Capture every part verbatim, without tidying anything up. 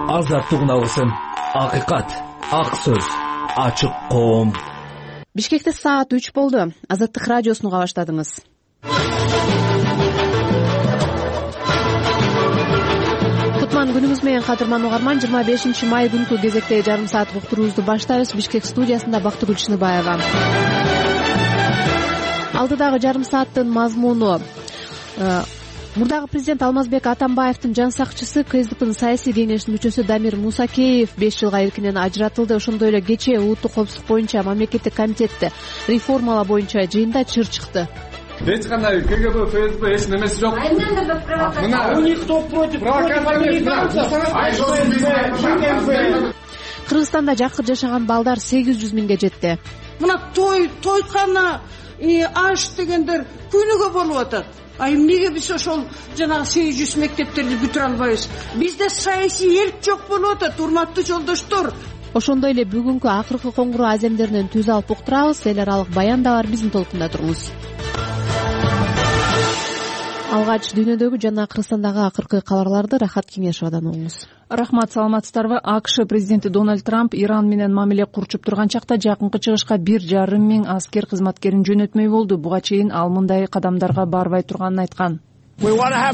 азаттык үналысын, акыйкат, ак сөз, ачык коом. Бишкекте саат үч болду. Азаттык радиосун уга баштадыңыз. Кутман күнүңүз менен кадырман угарман. жыйырма бешинчи май күнкү кезектеги жарым сааттык уктуруубузду баштайбыз. Бишкек студиясында Бактыгүл Чыныбаева. Алдыдагы жарым сааттын мазмуну: мурдагы президент Алмазбек Атамбаевдин жан сакчысы КСДПнын саясий кеңешинин мүчөсү Дамир Мусакеев беш жылга эркинен ажыратылды. Ошондой эле кечээ улуттук коопсуздук боюнча мамлекеттик комитетти реформалоо боюнча жыйында чыр чыкты. Эч кандай КГБ, ФСБ эч немеси жок. Мына у них кто против? Кыргызстанда жакыр жашаган балдар сегиз жүз миңге жетти. Мына той, тойкана, аш дегендер күнүгө болуп атат. А эмнеге биз ошол жанагы сегиз жүз мектептерди бүтүрө албайбыз? Бизде саясий эрк жок болуп атат, урматтуу жолдоштор. Ошондой эле бүгүнкү акыркы коңгуроо аземдеринен түз алып уктурабыз. Эл аралык баян да бар, биздин толкунда туруңуз. Алгач дүйнөдөгү жана Кыргызстандагы акыркы кабарларды Рахат Кеңешовадан угуңуз. Рахмат, саламатсыздарбы? АКШ президенти Дональд Трамп Иран менен мамиле курчуп турган чакта жакынкы чыгышка бир жарым миң аскер кызматкерин жөнөтмөй болду. Буга чейин ал мындай кадамдарга барбай турганын айткан. Биз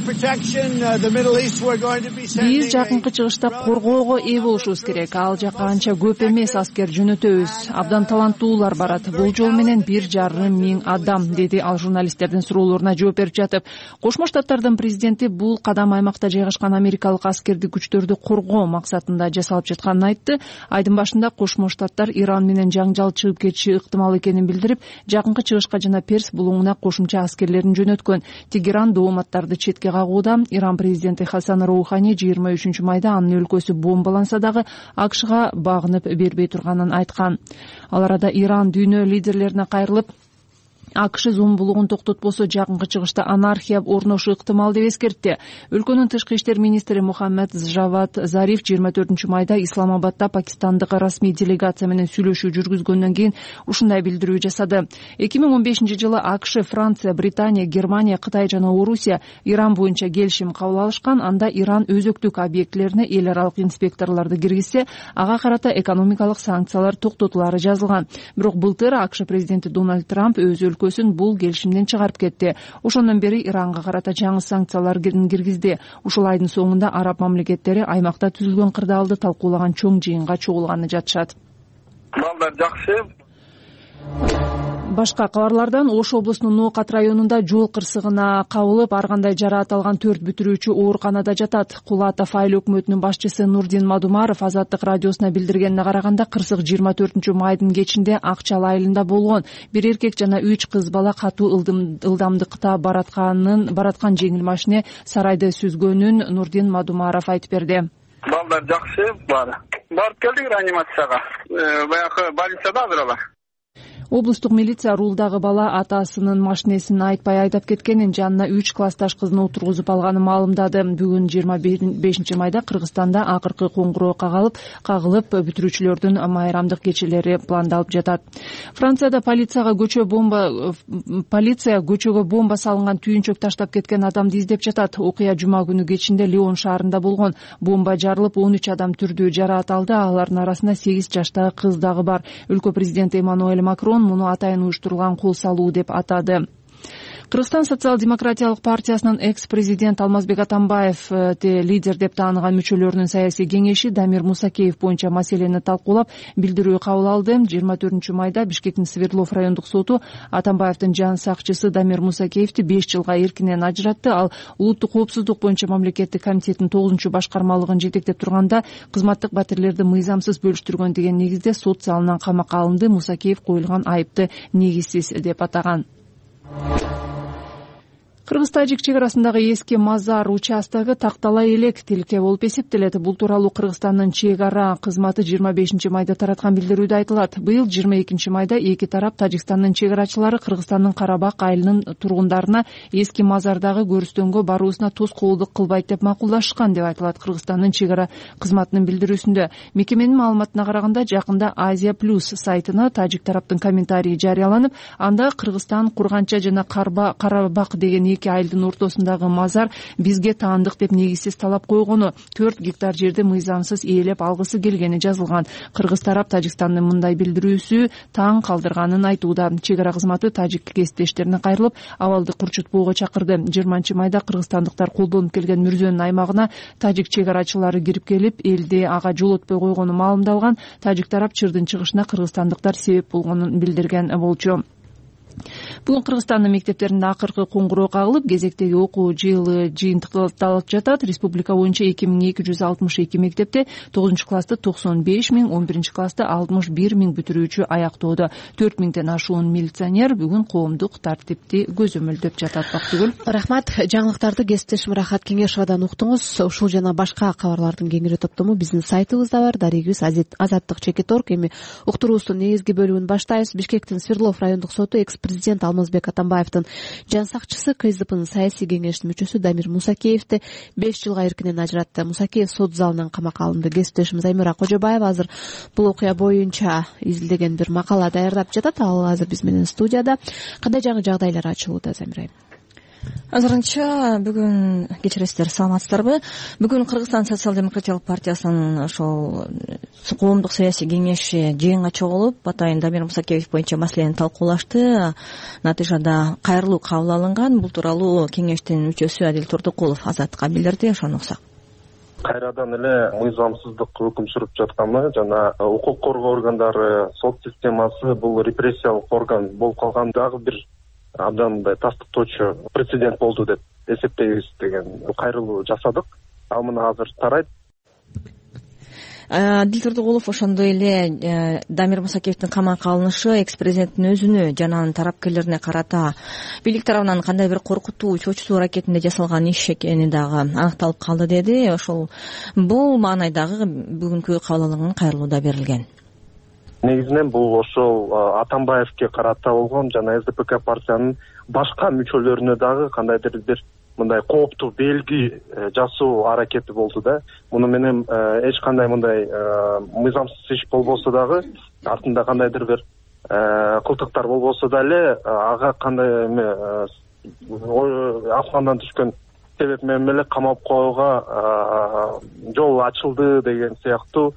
жакынкы чыгышта коргоого ээ болушубуз керек. Ал жака анча көп эмес аскер жөнөтөбүз. Абдан таланттуулар барат. Бул жол менен бир жарым миң адам, деди ал журналисттердин суроолоруна жооп берип жатып. Кошмо Штаттардын президенти бул кадам аймакта жайгашкан америкалык аскердик күчтөрдү коргоо максатында жасалып жатканын айтты. Айдын башында Кошмо Штаттар Иран менен жаңжал чыгып кетиши ыктымал экенин билдирип, жакынкы чыгышка жана Перс булуңуна кошумча аскерлерин жөнөткөн. Тегеран доомат четке кагууда. Иран президенти Хасан Роухани жыйырма үчүнчү майда анын өлкөсү бомбаланса дагы АКШга багынып бербей турганын айткан. Ал арада Иран дүйнө лидерлерине кайрылып, АКШ зомбулугун токтотпосо жакынкы чыгышта анархия орношу ыктымал деп эскертти. Өлкөнүн тышкы иштер министри Мухаммед Жавад Зариф жыйырма төртүнчү майда Исламабадда пакистандык расмий делегация менен сүйлөшүү жүргүзгөндөн кийин ушундай билдирүү жасады. эки миң он бешинчи жылы АКШ, Франция, Британия, Германия, Кытай жана Орусия Иран боюнча келишим кабыл алышкан. Анда Иран өзөктүк объектилерине эл аралык инспекторлорду киргизсе, ага карата экономикалык санкциялар токтотулары жазылган. Бирок былтыр АКШ президенти Дональд Трамп өз өлкөсүн бул келишимден чыгарып кетти. Ошондон бери Иранга карата жаңы санкциялар киргизди. Ушул айдын соңунда араб мамлекеттери аймакта түзүлгөн кырдаалды талкуулаган чоң жыйынга чогулганы жатышат. Балдар жакшы. Башка кабарлардан Ош облусунун Ноокат районунда жол кырсыгына кабылып, ар кандай жараат алган төрт бүтүрүүчү ооруканада жатат. Кулатов айыл өкмөтүнүн башчысы Нурдин Мадумаров Азаттык радиосуна билдиргенине караганда, кырсык жыйырма төртүнчү майдын кечинде Акчал айылында болгон. Бир эркек жана үч кыз бала катуу ылдамдыкта баратканын бараткан жеңил машине сарайды сүзгөнүн Нурдин Мадумаров айтып берди. Балдар жакшы бар. Барып келдик реанимацияга. Баягы больницада азыр. Облустук милиция рулдагы бала атасынын машинесин айтпай айдап кеткенин, жанына үч классташ кызын отургузуп алганын маалымдады. Бүгүн жыйырма бешинчи майда Кыргызстанда акыркы коңгуроо кагылып, кагылып бүтүрүүчүлөрдүн майрамдык кечелери пландалып жатат. Францияда полицияга көчө бомба полиция көчөгө бомба салынган түйүнчөк таштап кеткен адамды издеп жатат. Окуя жума күнү кечинде Лион шаарында болгон. Бомба жарылып, он үч адам түрдүү жараат алды. Алардын арасында сегиз жаштагы кыз дагы бар. Өлкө президенти Эммануэль Макрон муну атайын уюштурулган кол салуу деп атады. Кыргызстан социал-демократиялык партиясынын экс-президент Алмазбек Атамбаев лидер деп тааныган мүчөлөрүнүн саясий кеңеши Дамир Мусакеев боюнча маселени талкуулап, билдирүү кабыл алды. жыйырма төртүнчү майда Бишкектин Свердлов райондук соту Атамбаевдин жан сакчысы Дамир Мусакеевди беш жылга эркинен ажыратты. Ал улуттук коопсуздук боюнча мамлекеттик комитеттин тогузунчу башкармалыгын жетектеп турганда кызматтык батирлерди мыйзамсыз бөлүштүргөн деген негизде сот залынан камакка алынды. Мусакеев коюлган айыпты негизсиз деп атаган. Кыргыз-Тажик чек арасындагы эски мазар участогу тактала элек тилке болуп эсептелет. Бул тууралуу Кыргызстандын чек ара кызматы жыйырма бешинчи майда тараткан билдирүүдө айтылат. Быйыл жыйырма экинчи майда эки тарап Тажикстандын чек арачылары Кыргызстандын Карабак айылынын тургундарына эски мазардагы көрүстөнгө баруусуна тоскоолдук кылбайт деп макулдашкан деп айтылат Кыргызстандын чек ара кызматынын билдирүүсүндө. Мекеменин маалыматына караганда, жакында Азия Плюс сайтына тажик тараптын комментарийи жарыяланып, анда Кыргызстан Курганча жана Карабак деген эки айылдын ортосундагы мазар бизге таандык деп негизсиз талап койгону, төрт гектар жерди мыйзамсыз ээлеп алгысы келгени жазылган. Кыргыз тарап Тажикстандын мындай билдирүүсү таң калтырганын айтууда. Чек ара кызматы тажик кесиптештерине кайрылып, абалды курчутпоого чакырды. жыйырманчы майда кыргызстандыктар колдонуп келген Мүрзөнүн аймагына тажик чек арачылары кирип келип, элди ага жол өтпөй койгону маалымдалган. Тажик тарап чырдын чыгышына кыргызстандыктар себеп болгонун билдирген болчу. Бүгүн Кыргызстандын мектептеринде акыркы коңгуроо кагылып, кезектеги окуу жылы жыйынтыкталып жатат. Республика боюнча эки миң эки жүз алтымыш эки мектепте тогузунчу классты токсон беш миң, он биринчи классты алтымыш бир миң бүтүрүүчү аяктоодо. төрт миңден ашуун милиционер бүгүн коомдук тартипти көзөмөлдөп жатат. Бактыгүл. Рахмат. Жаңылыктарды кесиптешим Рахат Кеңешовадан уктуңуз. Ушул жана башка кабарлардын кеңири топтому биздин сайтыбызда бар. Дарегибиз азаттык чекит точка орг. Эми уктуруубуздун негизги бөлүгүн баштайбыз. Бишкектин Свердлов райондук соту экс-президент Алмазбек Атамбаевдин жан сакчысы КСДПнын саясий кеңештин мүчөсү Дамир Мусакеевди беш жылга эркинен ажыратты. Мусакеев сот залынан камакка алынды. Кесиптешimiz Аймира Кожобаева азыр бул окуя боюнча изилдеген бир макала даярдап жатат. Ал азыр биз менен студияда. Кандай жаңы жагдайлар ачылууда, Замира? Азырынча бүгүн кечиресиздер, саламатсыздарбы? Бүгүн Кыргызстан социал-демократиялык партиясынын ошол коомдук саясий кеңеши жыйынга чогулуп, атайын Дамир Мусакеев боюнча маселени талкуулашты. Натыйжада кайрылуу кабыл алынган. Бул тууралуу кеңештин мүчөсү Адил Турдукулов Азаттыкка билдирди. Ошону уксак. Кайрадан эле мыйзамсыздык өкүм чыгып жатканы жана укук коргоо органдары, сот системасы бул репрессиялык орган болуп калган дагы бир абдан мындай тастыктоочу прецедент болду деп эсептейбиз деген кайрылуу жасадык. Ал мына азыр тарайт. Адил Турдукулов ошондой эле Дамир Мусакеевдин камакка алынышы экс-президенттин өзүнө жана анын тарапкерлерине карата бийлик тарабынан кандай бир коркутуу, чочутуу аракетинде жасалган иш экени дагы аныкталып калды деди. Ошол бул маанайдагы бүгүнкү кабыл алынган кайрылууда берилген. Негизинен бул ошол Атамбаевге карата болгон жана СДПК партиянын башка мүчөлөрүнө дагы кандайдыр бир мындай кооптуу белги жасоо аракети болду да. Муну менен эч кандай мындай мыйзамсыз иш болбосо дагы, артында кандайдыр бир кылтыктар болбосо дагы ага кандай эме асмандан түшкөн себеп менен эле камап коюуга жол ачылды деген сыяктуу.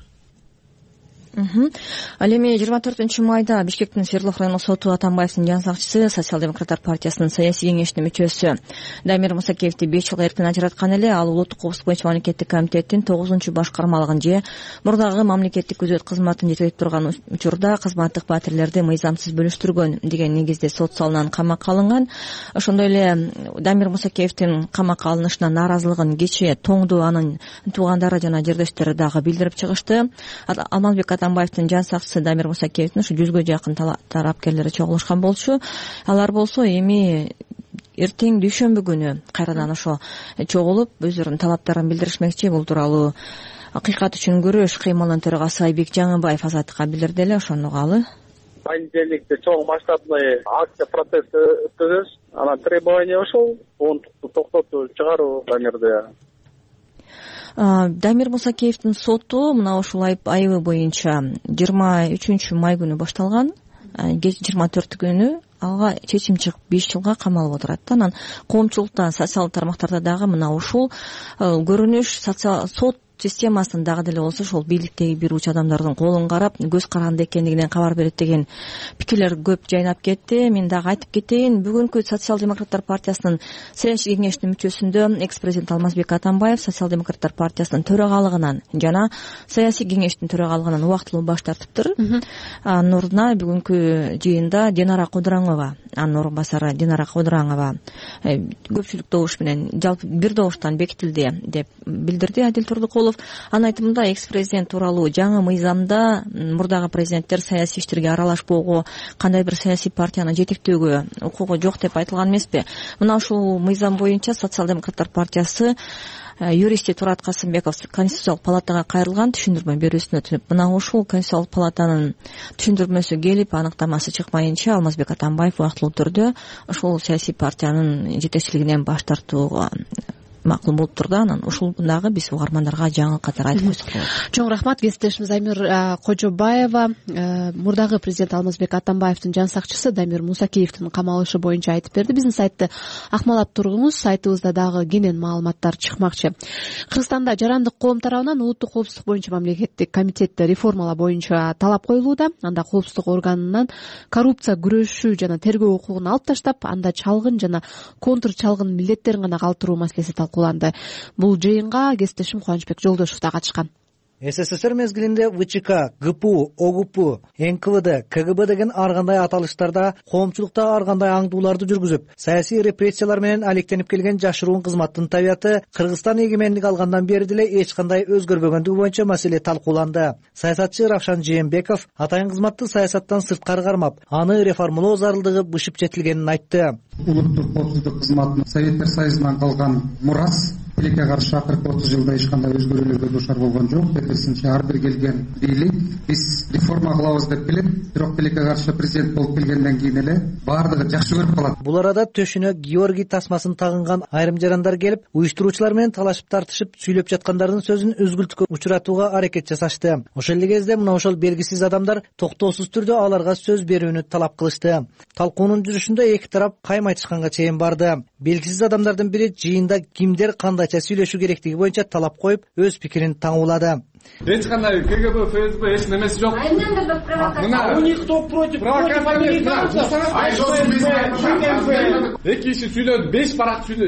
Ал эми жыйырма төртүнчү майда Бишкектин Свердлов райондук соту Атамбаевдин жан сакчысы, социал-демократтар партиясынын саясий кеңештин мүчөсү Дамир Мусакеевди беш жылга эркинен ажыраткан эле. Ал улуттук коопсуздук боюнча мамлекеттик комитеттин тогузунчу башкармалыгын же мурдагы мамлекеттик күзөт кызматын жетектеп турган учурда кызматтык батирлерди мыйзамсыз бөлүштүргөн деген негизде сот залынан камакка алынган. Ошондой эле Дамир Мусакеевдин камакка алынышына нааразылыгын кечээ Тоңду анын туугандары жана жердештери дагы билдирип чыгышты. Алмазбек Атамбаевдин жан сакчысы Дамир Мусакеевдин ушу жүзгө жакын тарапкерлери чогулушкан болчу. Алар болсо эми эртең дүйшөмбү күнү кайрадан ошо чогулуп өздөрүнүн талаптарын билдиришмекчи. Бул тууралуу Акыйкат үчүн күрөш кыймылынын төрагасы Айбек Жаңыбаев Азаттыкка билдирди эле. Ошону угалы. Понедельникте чоң масштабный акция протест өткөзөбүз. Анан требование ошол оонтукту токтотуп чыгаруу Дамирди. Дамир Мусакеевдин соту мына ушул айыбы боюнча жыйырма үчүнчү май күнү башталган. жыйырма төртү күнү ага чечим чыгып беш жылга камалып отурат. Анан коомчулукта, социалдык тармактарда дагы мына ушул көрүнүш сот системасын дагы деле болсо ошол бийликтеги бир уч адамдардын колун карап көз каранды экендигинен кабар берет деген пикирлер көп жайнап кетти. Мен дагы айтып кетейин, бүгүнкү социал-демократтар партиясынын саясий кеңештин мүчөсүндө экс-президент Алмазбек Атамбаев социал-демократтар партиясынын төрагалыгынан жана саясий кеңештин төрагалыгынан убактылуу баш тартыптыр. Анын ордуна бүгүнкү жыйында Динара Кудураңова, анын орун басары Динара Кудураңова көпчүлүк добуш менен жалпы бир добуштан бекитилди деп билдирди Адил Турдукулов. Анын айтымында экс-президент тууралуу жаңы мыйзамда мурдагы президенттер саясий иштерге аралашпоого, кандай бир саясий партияны жетектөөгө укугу жок деп айтылган эмеспи? Мына ушул мыйзам боюнча социал-демократтар партиясы юристи Турат Касымбеков Конституциялык палатага кайрылган түшүндүрмө берүүсүн өтүнүп, мына ушул Конституциялык палатанын түшүндүрмөсү келип, аныктамасы чыкмайынча Алмазбек Атамбаев убактылуу түрдө ушул саясий партиянын жетекчилигинен баш тартууга макул болуптур да. Анан ушул дагы биз угармандарга жаңы катары айтып койсок болот. Чоң рахмат. Кесиптешибиз Аймир Кожобаева мурдагы президент Алмазбек Атамбаевдин жан сакчысы Дамир Мусакеевдин камалышы боюнча айтып берди. Биздин сайтты акмалап туруңуз. Сайтыбызда дагы кенен маалыматтар чыкмакчы. Кыргызстанда жарандык коом тарабынан улуттук коопсуздук боюнча мамлекеттик комитетти реформалоо боюнча талап коюлууда. Анда коопсуздук органынан коррупция күрөшүү жана тергөө укугун алып таштап, анда чалгын жана контр чалгын милдеттерин гана калтыруу маселеси талкууланды. Бул жыйынга кесиптешим Кубанычбек Жолдошев да катышкан. СССР мезгилинде ВЧК, ГПУ, ОГПУ, эн ка вэ дэ, ка гэ бэ деген ар кандай аталыштарда коомчулукта ар кандай аңдууларды жүргүзүп, саясий репрессиялар менен алектенип келген жашыруун кызматтын табияты Кыргызстан эгемендик алгандан бери деле эч кандай өзгөрбөгөндүгү боюнча маселе талкууланды. Саясатчы Равшан Жээнбеков атайын кызматты саясаттан сырткары кармап, аны реформалоо зарылдыгы бышып жетилгенин айтты. Улуттук коопсуздук кызматынын Советтер Союзунан калган мурас тилекке каршы акыркы отуз жылда эч кандай өзгөрүүлөргө дуушар болгон жок. Тескерисинче ар бир келген бийлик биз реформа кылабыз деп келет, бирок тилекке каршы президент болуп келгенден кийин эле баардыгы жакшы көрүп калат. Бул арада төшүнө Георгий тасмасын тагынган айрым жарандар келип, уюштуруучулар менен талашып тартышып, сүйлөп жаткандардын сөзүн өзгүлтүккө учуратууга аракет жасашты. Ошол эле кезде мына ошол белгисиз адамдар токтоосуз түрдө аларга сөз берүүнү талап кылышты. Талкуунун жүрүшүндө эки тарап кайым айтышканга чейин барды. Белгисиз адамдардын бири жыйында кимдер кандайча сүйлөшүү керектиги боюнча талап коюп, өз пикирин таңуулады. Эч кандай ка гэ бэ, эф эс бэ эч немеси жок. Мына никто против эки киши сүйлөдү, беш барак сүйлөдү.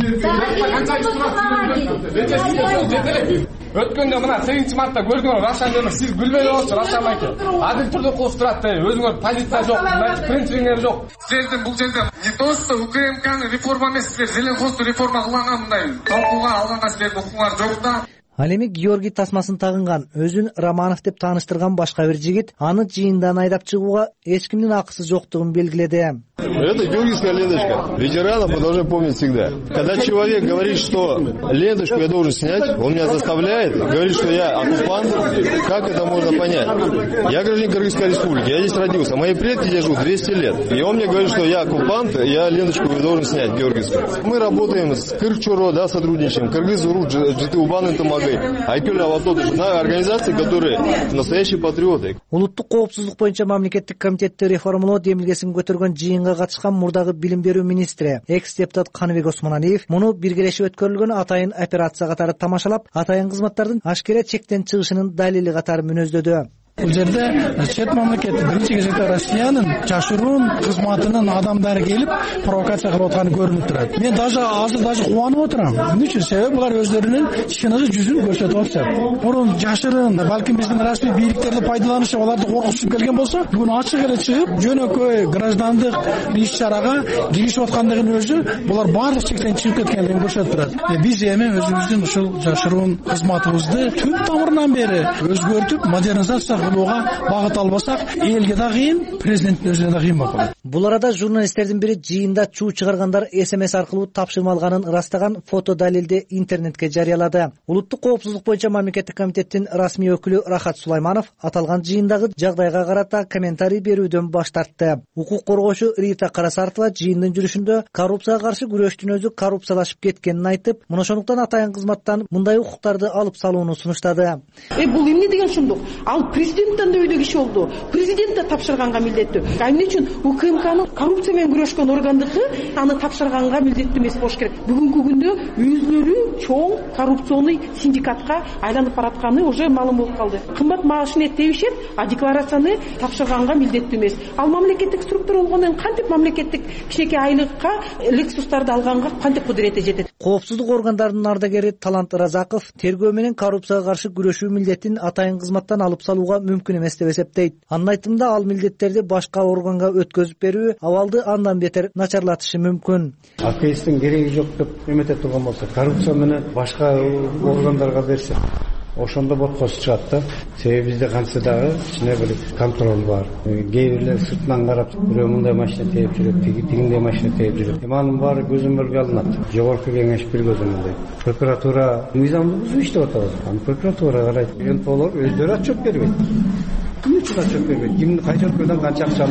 Өткөндө мына сегизинчи мартта көрдүңөр, Равшан Жээнбеков, сиз күлбөй болчу, Равшан айке. Адил түрдө кылып турат, өзүңөр позиция жок, принцибиңер жок. Сиздин бул жерде не то что у ка эм каны реформа эмес, силер Зеленхозду реформа кылган мындай талкууга алганга силердин укугуңар жок да. Ал эми Георгий тасмасын тагынган, өзүн Романов деп тааныштырган башка бир жигит аны жыйындан айдап чыгууга эч кимдин акысы жоктугун белгиледи. Это георгиевская ленточка. Ветеранов мы должны помнить всегда. Когда человек говорит, что ленточку я должен снять, он меня заставляет, говорит, что я оккупант, как это можно понять? Я гражданин Кыргызской республики, я здесь родился, мои предки здесь живут двести лет. И он мне говорит, что я оккупант, я ленточку должен снять, георгиевскую. Мы работаем с Кыргчоро, да, сотрудничаем, Кыргыз-Уру, Джитыубан, Интамагай, Айкюль Аватодыш, организации, которые настоящие патриоты. Улуттук коопсуздук боюнча мамлекеттик комитетти реформалоо демилгесин көтөргөн жыйынга катышкан мурдагы билим берүү министри, экс-депутат Каныбек Осмоналиев муну биргелешип өткөрүлгөн атайын операция катары тамашалап, атайын кызматтардын ашкере чектен чыгышынын далили катары мүнөздөдү. Бул жерде чет мамлекет биринчи кезекте Россиянын жашыруун кызматынын адамдары келип провокация кылып атканы көрүнүп турат. Мен даже азыр даже кубанып отурам. Эмне үчүн? Себеби булар өздөрүнүн чыныгы жүзүн көрсөтүп атышат. Мурун жашырын, балким биздин расмий бийликтерди пайдаланышып, аларды коркутуп келген болсо, бүгүн ачык эле чыгып, жөнөкөй граждандык иш-чарага киришип аткандыгын өзү булар баардык чектен чыгып кеткендигин көрсөтүп турат. Биз эми өзүбүздүн ушул жашыруун кызматыбызды түп тамырынан бери өзгөртүп, модернизация багыт албасак, элге да кыйын, президенттин өзүнө да кыйын болот. Бул арада журналисттердин бири жыйында чуу чыгаргандар эс эм эс аркылуу тапшырма алганын ырастаган фото далилди интернетке жарыялады. Улуттук коопсуздук боюнча мамлекеттик комитеттин расмий өкүлү Рахат Сулайманов аталган жыйындагы жагдайга карата комментарий берүүдөн баш тартты. Укук коргоочу Рита Карасартова жыйындын жүрүшүндө коррупцияга каршы күрөштүн өзү коррупциялашып кеткенин айтып, мына ошондуктан атайын кызматтан мындай укуктарды алып салууну сунуштады. Э бул эмне деген ошондук? Ал президенттен да өйдө киши болду. Президент да тапшырганга милдеттүү. А эмне үчүн у ка эм канын коррупция менен күрөшкөн органдыкы аны тапшырганга милдеттүү эмес болуш керек. Бүгүнкү күндө өзлөрү чоң коррупционный синдикатка айланып баратканы уже маалым болуп калды. Кымбат маашын эттебишет, а декларацияны тапшырганга милдеттүү эмес. Ал мамлекеттик структура болгондон кантип мамлекеттик кичинекей айлыкка лексустарды алганга кантип кудурети жетет? Коопсуздук органдарынын ардагери Талант Разаков тергөө менен коррупцияга каршы күрөшүү милдетин атайын кызматтан алып салууга мүмкүн эмес деп эсептейт. Анын айтымында ал милдеттерди башка органга өткөзүп берүү абалды андан бетер начарлатышы мүмкүн. а ка эстин кереги жок деп эмете турган болсо, коррупция менен башка органдарга берсе, ошондо боткосу чыгат да. Себеби бизде канча дагы кичине бир контроль бар. Кээ бирлер сыртынан карап, бирөө мындай машина тээп жүрөт, тигиндей машина тээп жүрөт. Эми анын баары көзөмөлгө алынат. Жогорку кеңеш бир көзөмөлдөйт. Прокуратура мыйзамды бузуп иштеп атабыз. Аны прокуратура карайт. эн пэ олор өздөрү отчет бербейт. Ким үчүн отчет бербейт? Кимдин кайча өлкөдөн канча акча алып атат?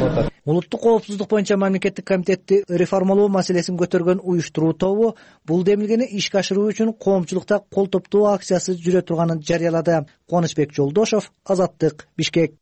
Улуттук коопсуздук боюнча мамлекеттик комитетти реформалоо маселесин көтөргөн уюштуруу тобу бул демилгени ишке ашыруу үчүн коомчулукта кол топтоо акциясы жүрө турганын жарыялады. Кубанычбек Жолдошов, Азаттык, Бишкек.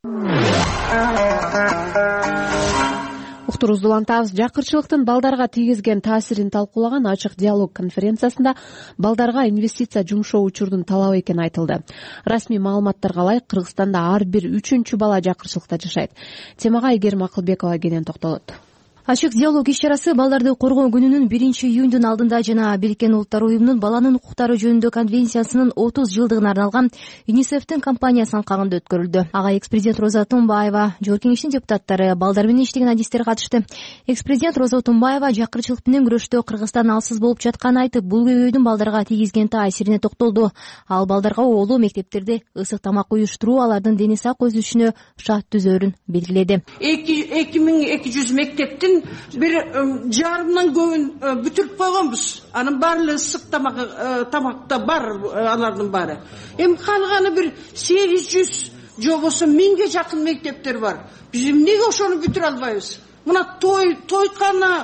Уктуруубузду улантабыз. Жакырчылыктын балдарга тийгизген таасирин талкуулаган ачык диалог конференциясында балдарга инвестиция жумшоо учурдун талабы экени айтылды. Расмий маалыматтарга ылайык Кыргызстанда ар бир үчүнчү бала жакырчылыкта жашайт. Темага Айгерим Акылбекова кенен токтолот. Ачык диалог иш-чарасы балдарды коргоо күнүнүн биринчи июндун алдында жана Бириккен Улуттар уюмунун баланын укуктары жөнүндө конвенциясынын отуз жылдыгына арналган ЮНИСЕФтин кампаниясынын алкагында өткөрүлдү. Ага экс-президент Роза Тумбаева, Жогорку Кеңештин депутаттары, балдар менен иштеген адистер катышты. Экс-президент Роза Тумбаева жакырчылык менен күрөштө Кыргызстан алсыз болуп жатканын айтып, бул көйгөйдүн балдарга тийгизген таасирине токтолду. Ал балдарга оолуу мектептерде ысык тамак уюштуруу алардын дене сак өсүшүнө шарт түзөөрүн белгиледи. эки миң эки жүз мектептин бир жарымдан көбүн бүтүрүп койгонбуз. Анын баары ысык тамакта бар, алардын баары. Эми калганы бир сегиз жүз жобосу миңге жакын мектептер бар. Биз эмнеге ошону бүтүрө албайбыз? Мына той, тойкана,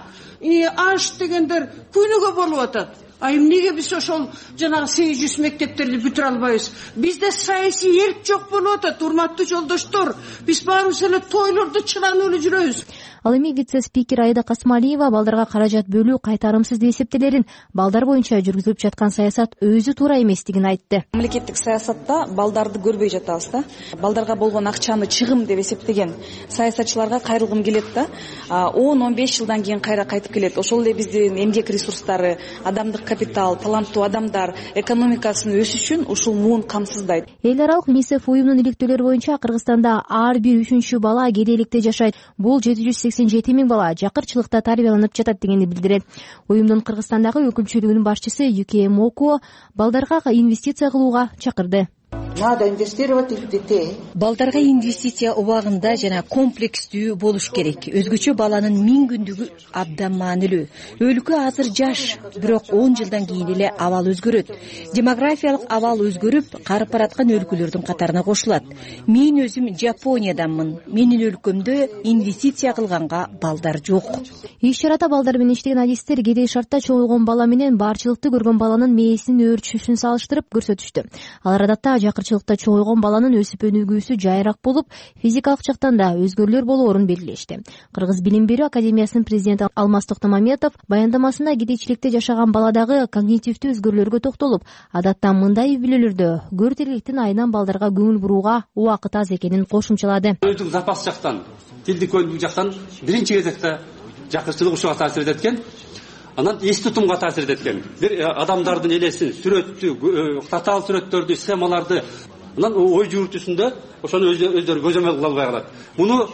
аш дегендер күнүгө болуп атат. А эмнеге биз ошол жанагы сегиз жүз мектептерди бүтүрө албайбыз? Бизде саясий эрк жок болуп атат, урматтуу жолдоштор. Биз баарыбыз эле тойлордо чыланып эле жүрөбүз. Ал эми вице-спикер Айда Касмалиева балдарга каражат бөлүү кайтарымсыз деп эсептелерин, балдар боюнча жүргүзүлүп жаткан саясат өзү туура эместигин айтты. Мамлекеттик саясатта балдарды көрбөй жатабыз да. Балдарга болгон акчаны чыгым деп эсептеген саясатчыларга кайрылгым келет да. он он беш жылдан кийин кайра кайтып келет. Ошол эле биздин эмгек ресурстары, адамдык капитал, таланттуу адамдар экономикасынын өсүшүн ушул муун камсыздайт. Эл аралык ЮНИСЕФ уюмунун иликтөөлөрү боюнча Кыргызстанда ар бир үчүнчү бала кедейликте жашайт. Бул жети жүз сексен жети миң бала жакырчылыкта тарбияланып жатат дегенди билдирет. Уюмдун Кыргызстандагы өкүлчүлүгүнүн башчысы Юке Моко балдарга инвестиция кылууга чакырды. Надо инвестировать в детей. Балдарга инвестиция убагында жана комплекстүү болуш керек. Өзгөчө баланын миң күндүгү абдан маанилүү. Өлкө азыр жаш, бирок он жылдан кийин эле абал өзгөрөт. Демографиялык абал өзгөрүп, карып бараткан өлкөлөрдүн катарына кошулат. Мен өзүм Жапониядаммын. Менин өлкөмдө инвестиция кылганга балдар жок. Иш-чарада балдар менен иштеген адистер кедей шартта чогулгон бала менен барчылыкты көргөн баланын мээсинин өөрчүшүн салыштырып көрсөтүштү. Алар адатта жакырчылыкта чогулгон баланын өсүп өнүгүүсү жайыраак болуп, физикалык жактан да өзгөрүүлөр болоорун белгилешти. Кыргыз билим берүү академиясынын президенти Алмаз Токтомаметов баяндамасында кедейчиликте жашаган баладагы когнитивдүү өзгөрүүлөргө токтолуп, адатта мындай үй бүлөлөрдө көрдерликтин айынан балдарга көңүл бурууга убакыт аз экенин кошумчалады. Өзүң запас жактан, тилдик көндүк жактан биринчи кезекте жакырчылык ушуга таасир эткен. Анан эс тутумга таасир эткен. Бир адамдардын элесин, сүрөттү, татаал сүрөттөрдү, схемаларды, анан ой жүрүтүсүндө ошону өздөрү көзөмөл кыла албай калат. Муну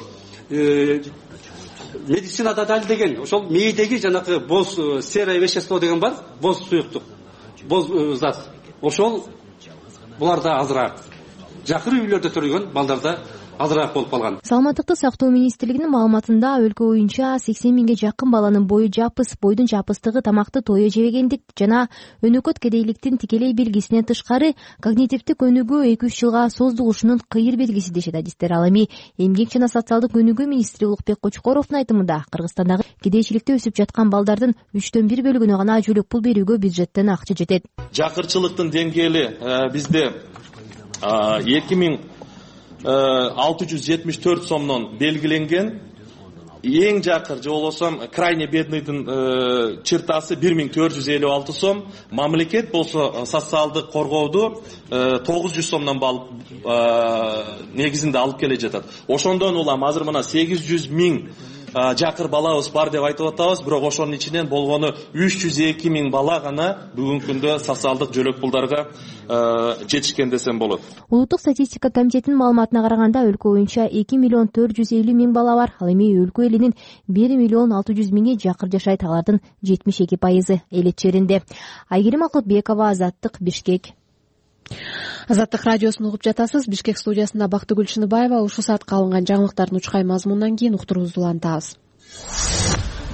медицинада далилдеген. Ошол мээдеги жанагы боз серое вещество деген бар, боз суюктук, боз зат. Ошол буларда азыраак. Жакыр үйлөрдө төрөлгөн балдарда азыраак болуп калган. Саламаттыкты сактоо министрлигинин маалыматында өлкө боюнча сексен миңге жакын баланын бою жапыс, бойдун жапыстыгы тамакты тое жебегендик жана өнөкөт кедейликтин тикелей белгисинен тышкары когнитивдик өнүгүү эки үч жылга создугушунун кыйыр белгиси дешет адистер. Ал эми эмгек жана социалдык өнүгүү министри Улукбек Кочкоровдун айтымында Кыргызстандагы кедейчиликте өсүп жаткан балдардын үчтөн бир бөлүгүнө гана жөлөк пул берүүгө бюджеттен акча жетет. Жакырчылыктын деңгээли бизде эки миң алты жүз жетимиш төрт сомдон белгиленген. Эң жакыр же болбосо крайне бедныйдын чертасы бир миң төрт жүз элүү алты сом. Мамлекет болсо социалдык коргооду тогуз жүз сомдон негизинде алып келе жатат. Ошондон улам азыр мына сегиз жүз миң жакыр балабыз бар деп айтып атабыз, бирок ошонун ичинен болгону үч жүз эки миң бала гана бүгүнкү күндө социалдык жөлөк пулдарга жетишкен десем болот. Улуттук статистика комитетинин маалыматына караганда өлкө боюнча эки миллион төрт жүз элүү миң бала бар. Ал эми өлкө элинин бир миллион алты жүз миңи жакыр жашайт. Алардын жетимиш эки пайызы элет жеринде. Айгерим Акылбекова, Азаттык, Бишкек. Азаттык радиосун угуп жатасыз. Бишкек студиясында Бактыгүл Шыныбаева. Ушул саатка алынган жаңылыктардын учкай мазмунунан кийин уктуруубузду улантабыз.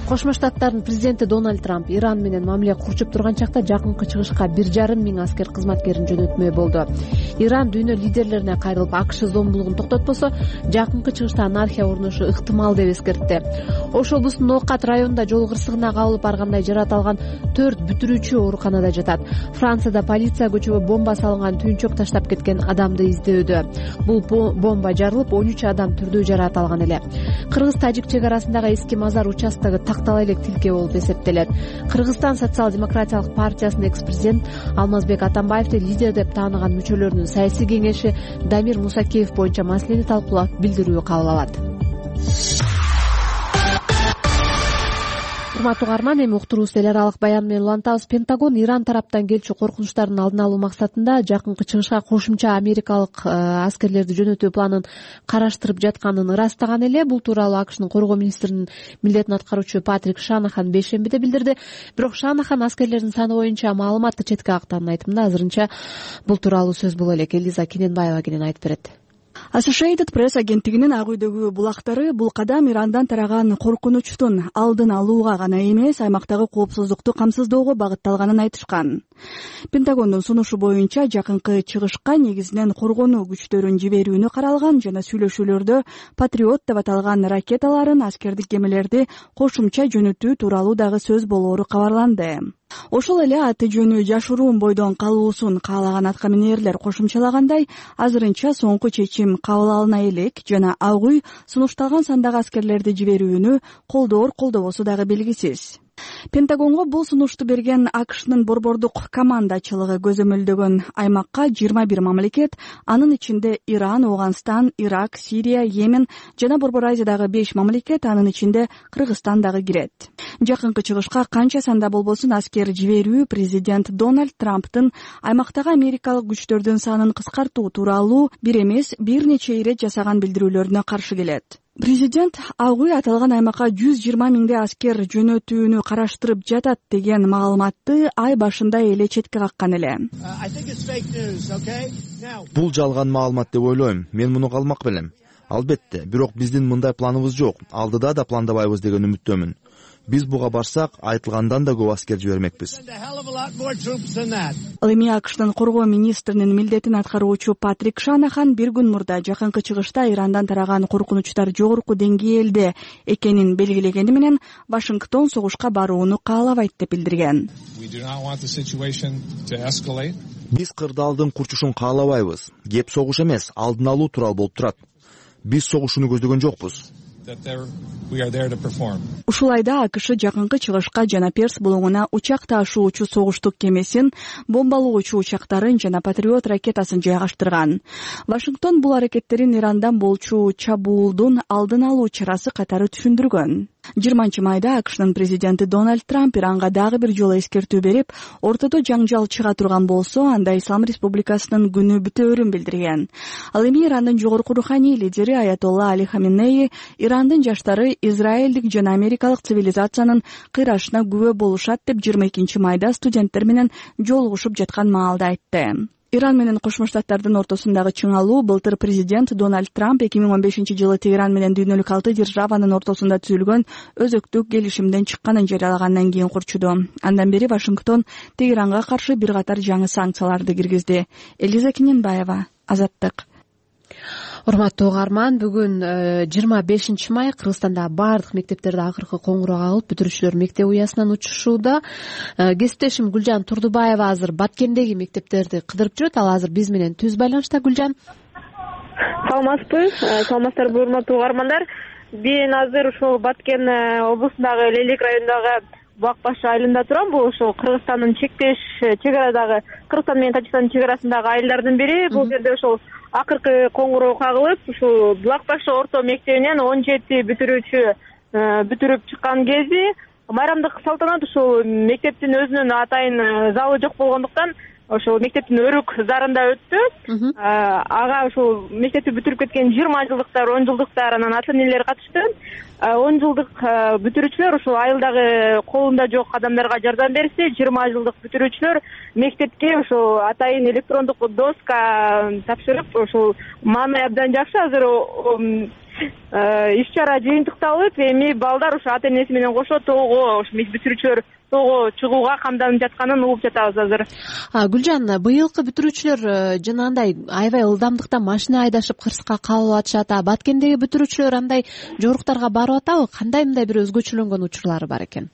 Кошмо Штаттардын президенти Дональд Трамп Иран менен мамиле курчуп турган чакта жакынкы чыгышка бир жарым миң аскер кызматкерин жөнөтмөй болду. Иран дүйнө лидерлерине кайрылып, АКШ зомбулугун токтотпосо, жакынкы чыгышта анархия орношу ыктымал деп эскертти. Ош облусунун Ноокат районунда жол кырсыгына кабылып баргандай жараталган төрт бүтүрүүчү ооруканада жатат. Францияда полиция көчөгө бомба салынган түйүнчөк таштап кеткен адамды издөдө. Бул бомба жарылып, он үч адам түрдүү жараат алган эле. Кыргыз-тажик чек арасындагы эски мазар участогу тактала элек тилке болуп эсептелет. Кыргызстан социал-демократиялык партиясынын экс-президент Алмазбек Атамбаевди лидер деп тааныган мүчөлөрүнүн саясий кеңеши Дамир Мусакеев боюнча маселени талкуулап билдирүү кабыл алат. Урматтуу угарман, эми уктуруубузду эл аралык баян менен улантабыз. Пентагон Иран тараптан келчү коркунучтардын алдын алуу максатында жакынкы чыгышка кошумча америкалык аскерлерди жөнөтүү планын караштырып жатканын ырастаган эле. Бул тууралуу АКШнын коргоо министринин милдетин аткаруучу Патрик Шанахан бейшембиде билдирди. Бирок Шанахан аскерлердин саны боюнча маалыматты четке какканын айтымында. Азырынча бул тууралуу сөз боло элек. Элиза Кененбаева кенен айтып берет. Associated Press агенттигинин ак үйдөгү булактары бул кадам Ирандан тараган коркунучтун алдын алууга гана эмес, аймактагы коопсуздукту камсыздоого багытталганын айтышкан. Пентагондун сунушу боюнча жакынкы чыгышка негизинен коргонуу күчтөрүн жиберүүнү каралган жана сүйлөшүүлөрдө Патриот деп аталган ракеталарын, аскердик кемелерди кошумча жөнөтүү тууралуу дагы сөз болоору кабарланды. Ошол эле аты жөнү жашыруун бойдон калуусун каалаган аткаминерлер кошумчалагандай, азырынча соңку чечим кабыл алына элек жана ак үй сунушталган сандагы аскерлерди жиберүүнү колдоор колдобосу дагы белгисиз. Пентагонго бул сунушту берген АКШнын борбордук командачылыгы көзөмөлдөгөн аймакка жыйырма бир мамлекет, анын ичинде Иран, Ауганстан, Ирак, Сирия, Йемен жана Борбор Азиядагы беш мамлекет, анын ичинде Кыргызстан дагы кирет. Жакынкы чыгышка канча санда болбосун аскер жиберүү президент Дональд Трамптын аймактагы америкалык күчтөрдүн санын кыскартуу тууралуу бир эмес, бир нече ирет жасаган билдирүүлөрүнө каршы келет. Президент ак үй аталган аймакка жүз жыйырма миңдей аскер жөнөтүүнү караштырып жатат деген маалыматты ай башында эле четке каккан эле. Бул жалган маалымат деп ойлойм. Мен муну калмак белем. Албетте, бирок биздин мындай планыбыз жок. Алдыда да пландабайбыз деген үмүттөмүн. Биз буга барсак, айтылгандан да көп аскер жибермекпиз. Ал эми АКШнын коргоо министринин милдетин аткаруучу Патрик Шанахан бир күн мурда жакынкы чыгышта Ирандан тараган коркунучтар жогорку деңгээлде экенин белгилегени менен Вашингтон согушка барууну каалабайт деп билдирген. Биз кырдаалдын курчушун каалабайбыз. Кеп согуш эмес, алдын алуу тууралуу болуп турат. Биз согушууну көздөгөн жокпуз. Ушул айда АКШ жакынкы чыгышка жана Перс булуңуна учак ташуучу согуштук кемесин, бомбалоочу учактарын жана Патриот ракетасын жайгаштырган. Вашингтон бул аракеттерин Ирандан болчу чабуулдун алдын алуу чарасы катары түшүндүргөн. жыйырманчы майда АКШнын президенти Дональд Трамп Иранга дагы бир жолу эскертүү берип, ортодо жаңжал чыга турган болсо, анда Ислам Республикасынын күнү бүтөөрүн билдирген. Ал эми Ирандын жогорку руханий лидери Аятолла Али Хаменеи Ирандын жаштары израилдик жана америкалык цивилизациянын кыйрашына күбө болушат деп жыйырма экинчи майда студенттер менен жолугушуп жаткан маалда айтты. Иран менен Кошмо Штаттардын ортосундагы чыңалуу былтыр президент Дональд Трамп эки миң он бешинчи жылы Тегеран менен дүйнөлүк алты державанын ортосунда түзүлгөн өзөктүк келишимден чыкканын жарыялагандан кийин курчуду. Андан бери Вашингтон Тегеранга каршы бир катар жаңы санкцияларды киргизди. Элиза Кененбаева, Азаттык. Урматтуу угарман, бүгүн жыйырма бешинчи май Кыргызстанда баардык мектептерде акыркы коңгуроо кагылып, бүтүрүүчүлөр мектеп уясынан учушууда. Кесиптешим Гүлжан Турдубаева азыр Баткендеги мектептерди кыдырып жүрөт. Ал азыр биз менен түз байланышта. Гүлжан, саламатсызбы? Саламатсыздарбы урматтуу угармандар? Мен азыр ушул Баткен облусундагы Лейлек районундагы Буак башы айылында турам. Бул ошол Кыргызстандын чектеш чек арадагы, Кыргызстан менен Тажикстандын чек арасындагы айылдардын бири. Бул жерде ошол акыркы коңгуроо кагылып, ушул Булак башы орто мектебинен он жети бүтүрүүчү бүтүрүп чыккан кези майрамдык салтанат ушул мектептин өзүнүн атайын залы жок болгондуктан ошол мектептин өрүк зарында өттү. Ага ушул мектепти бүтүрүп кеткен жыйырма жылдыктар, он жылдыктар, анан ата энелер катышты. он жылдык бүтүрүүчүлөр ушул айылдагы колунда жок адамдарга жардам берсе, жыйырма жылдык бүтүрүүчүлөр мектепке ушул атайын электрондук доска тапшырып, ушул маамиле абдан жакшы. Азыр иш чара жыйынтыкталып, эми балдар ушу ата энеси менен кошо тоого, ушу бүтүрүүчүлөр тоого чыгууга камданып жатканын угуп жатабыз азыр. Гүлжан, быйылкы бүтүрүүчүлөр жанагындай аябай ылдамдыкта машина айдашып кырсыкка кабылып атышат. Баткендеги бүтүрүүчүлөр андай жоруктарга барып атабы? Кандай мындай бир өзгөчөлөнгөн учурлары бар экен?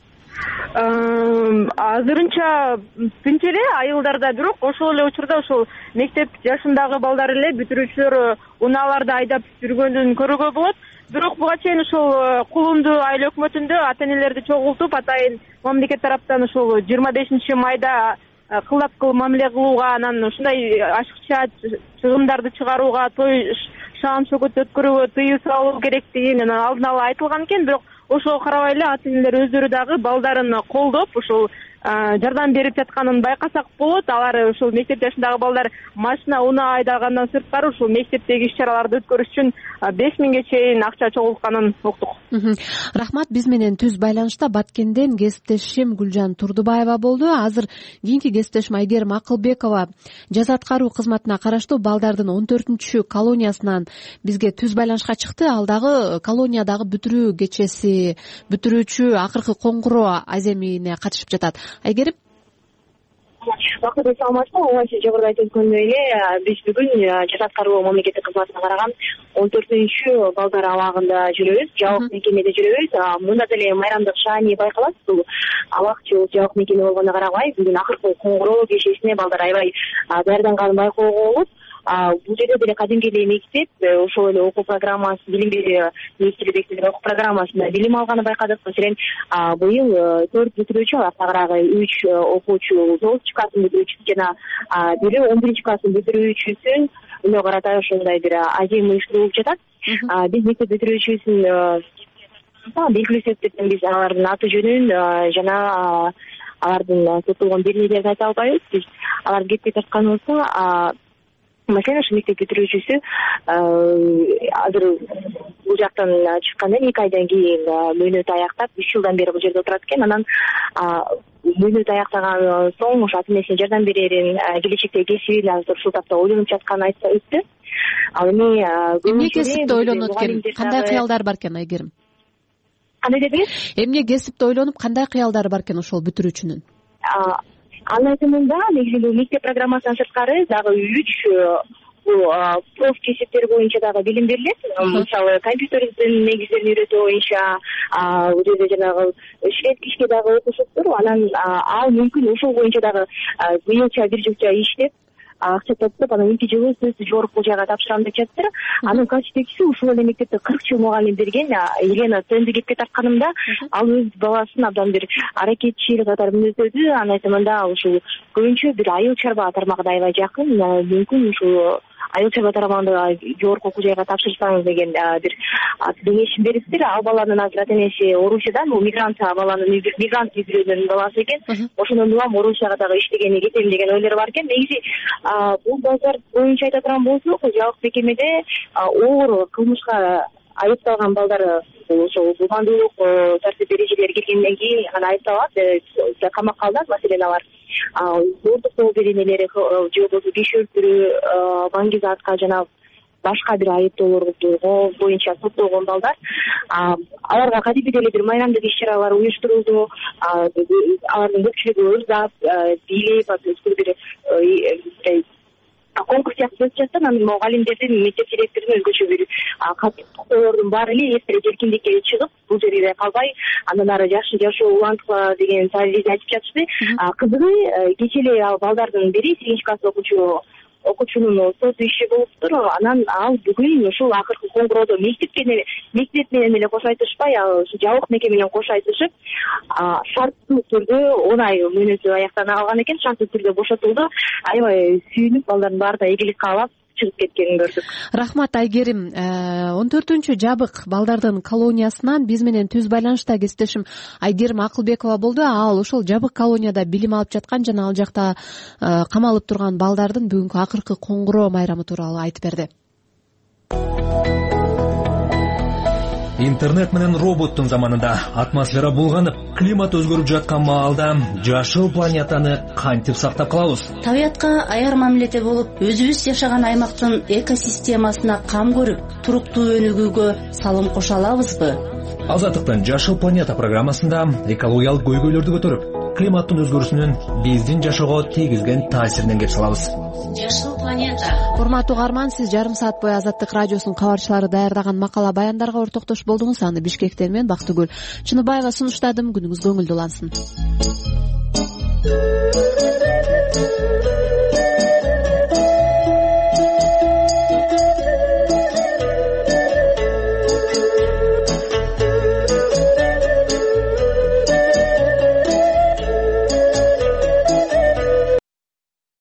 Азырынча тынч эле айылдарда, бирок ошол эле учурда ошол мектеп жашындагы балдар эле бүтүрүүчүлөр унааларды айдап жүргөнүн көрүүгө болот. Бирок буга чейин ушул Кулунду айыл өкмөтүндө ата энелерди чогултуп, атайын мамлекет тараптан ушул жыйырма бешинчи майда кылдап кыл мамиле кылууга, анан ушундай ашыкча чыгымдарды чыгарууга, той шаам шөгөт өткөрүүгө тыюу салуу керектигин алдын ала айтылган экен. Бирок ошого карабай эле ата энелер өздөрү дагы балдарын колдоп, ушул жардам берип жатканын байкасак болот. Алар ушул мектеп жашындагы балдар машина унаа айдагандан сырткары ушул мектептеги иш-чараларды өткөрүш үчүн беш миңге чейин акча чогултканын уктук. Рахмат. Биз менен түз байланышта Баткенден кесиптешим Гүлжан Турдубаева болду. Азыр кийинки кесиптешим Айгерим Акылбекова жаза аткаруу кызматына караштуу балдардын он төртүнчү колониясынан бизге түз байланышка чыкты. Ал дагы колониядагы бүтүрүү кечеси, бүтүрүүчү акыркы коңгуроо аземине катышып жатат. Айгерим, Бакыт, саламатсызбы? Ооба, сиз жогоруда айтып өткөндөй эле биз бүгүн жаза аткаруу мамлекеттик кызматына караган он төртүнчү балдар абагында жүрөбүз, жабык мекемеде жүрөбүз. Мында деле майрамдык шаани байкалат. Бул абакчы жабык мекеме болгонуна карабай, бүгүн акыркы коңгуроо кечесине балдар аябай даярданганын байкоого болот. Бул жерде деле кадимки эле мектеп, ошол эле окуу программасы, билим берүү министрлиги бекиткен окуу программасында билим алганы байкадык. Маселен, быйыл төрт бүтүрүүчү, артагыраагы үч окуучу тогузунчу класстын бүтүрүүчүсү жана бири он биринчи класстын бүтүрүүчүсүн өнө карата ошондой бир азем уюштуруп жатат. Биз мектеп бүтүрүүчүсүн белгилүү себептерден биз алардын аты жөнүн жана алардын соттолгон беренелерин айта албайбыз. Биз аларды кепке тартканыбызда, маселен, ушу мектеп бүтүрүүчүсү азыр бул жактан чыккандан эки айдан кийин мөөнөтү аяктап, үч жылдан бери бул жерде отурат экен. Анан мөөнөтү аяктаган соң ошо ата энесине жардам берерин, келечектеги кесибин азыр ушул тапта ойлонуп жатканын айтты. Ал эми эмне кесипти ойлонот экен? Кандай кыялдар бар экен, Айгерим? Кандай дедиңиз? Эмне кесипти ойлонуп, кандай кыялдары бар экен ошол бүтүрүүчүнүн? Анын айтымында негизинен мектеп программасынан сырткары дагы үч бул проф кесиптер боюнча дагы билим берилет. Мисалы, компьютердин негиздерин үйрөтүү боюнча бул жерде жанагы швед кишке дагы окушуптур. Анан ал мүмкүн ошол боюнча дагы быйылча бир жылча иштеп, акча топтоп, анан эки жылы сөзсүз жогорку жайга тапшырам деп жатыптыр. Анын качественчиси ушул эле мектепте кырк жыл мугалим берген Елена Тенди кепке тартканымда, ал өз баласын абдан бир аракетчил катары мүнөздөдү. Анын айтымында ушул көбүнчө бир айыл чарба тармагына аябай жакын. Мүмкүн ушул айыл чарба тармагында жогорку окуу жайга тапшырсаңыз деген бир кеңешин бериптир. Ал баланын азыр ата энеси Орусиядан, бул мигрант баланын мигрант үй бүлөнүн баласы экен. Ошондон улам Орусияга дагы иштегени кетем деген ойлору бар экен. Негизи бул базар боюнча айта турган болсок, жабык мекемеде оор кылмышка айыпталган балдар ошол бумандуулук тартип эрежелери киргенден кийин гана айыпталат, камакка алынат. Маселен, алар зордуктоо беренелери же болбосо киши өлтүрүү, баңгизатка жана башка бир айыптоолорду боюнча соттолгон балдар. Аларга кадимки деле бир майрамдык иш-чаралар уюштурулду. Алардын көпчүлүгү ырзап, бийлеп, өзгө бир конкурс сыяктуу өтүп жатты. Анан мугалимдердин, мектеп директорунун өзгөчө бир каттоолордун баары эле эртерээк эркиндикке чыгып, бул жерде калбай, андан ары жакшы жашоо улантыла деген талабын айтып жатышты. Кызыгы, кечээ эле ал балдардын бири сегизинчи класс окуучу окуучунун сот иши болуптур. Анан ал бүгүн ушул акыркы коңгуроодо мектепке мектеп менен эле кошо айтышпай, ал жабык мекеме менен кошо айтышып, шарттуу түрдө он ай мөөнөтү аяктана калган экен, шарттуу түрдө бошотулду. Аябай сүйүнүп, балдардын баары да ийгилик каалап чыгып кеткенин көрдүк. Рахмат, Айгерим. он төртүнчү жабык балдардын колониясынан биз менен түз байланышта кесиптешим Айгерим Акылбекова болду. Ал ошол жабык колонияда билим алып жаткан жана ал жакта камалып турган балдардын бүгүнкү акыркы коңгуроо майрамы тууралуу айтып берди. интернет менен роботтун заманында атмосфера булганып, климат өзгөрүп жаткан маалда жашыл планетаны кантип сактап калабыз? Табиятка аяр мамиледе болуп, өзүбүз жашаган аймактын экосистемасына кам көрүп, туруктуу өнүгүүгө салым кошо алабызбы? Азаттыктын Жашыл планета программасында экологиялык көйгөйлөрдү көтөрүп, климаттын өзгөрүүсүнүн биздин жашоого тийгизген таасиринен кеп чыгабыз. Жашыл планета. Урматтуу угарман, сиз жарым саат бою Азаттык радиосунун кабарчылары даярдаган макала баяндарга ортоктош болдуңуз. Аны Бишкектен мен Бактыгүл Чыныбаева сунуштадым. Күнүңүз көңүлдүү улансын.